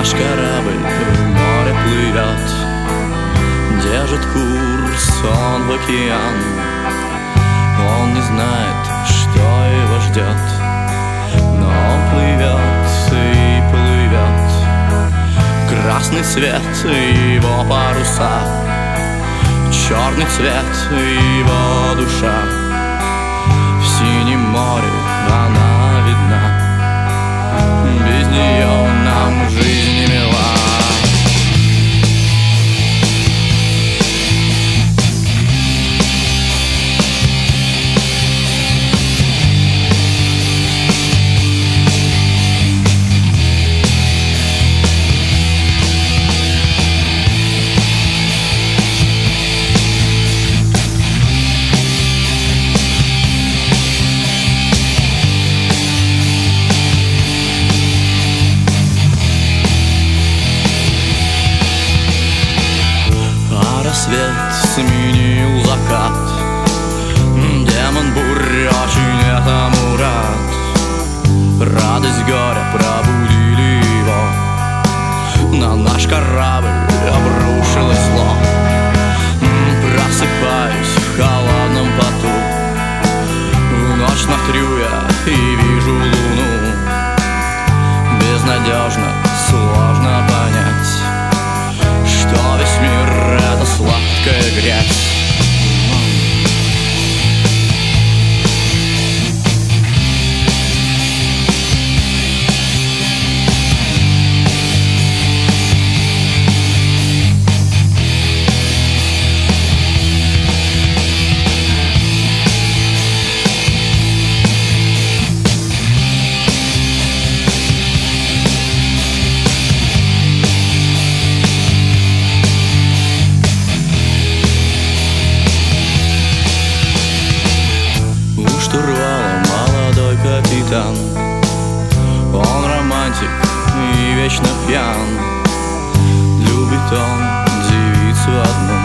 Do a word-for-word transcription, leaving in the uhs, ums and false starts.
Наш корабль в море плывет, держит курс он в океан. Он не знает, что его ждет, но он плывет и плывет. Красный цвет его паруса, черный цвет его душа. В синем море она видна, без нее нам жизнь не мила. Рассвет сменил закат, демон бурь очень этому рад. Радость горя пробудили его, на наш корабль обрушилось зло. Просыпаюсь в холодном поту, в ночь смотрю я и вижу луну. Безнадежно, сложно понять, что весь мир — это сладкая грязь. Штурвалом молодой капитан, он романтик и вечно пьян. Любит он девицу одну,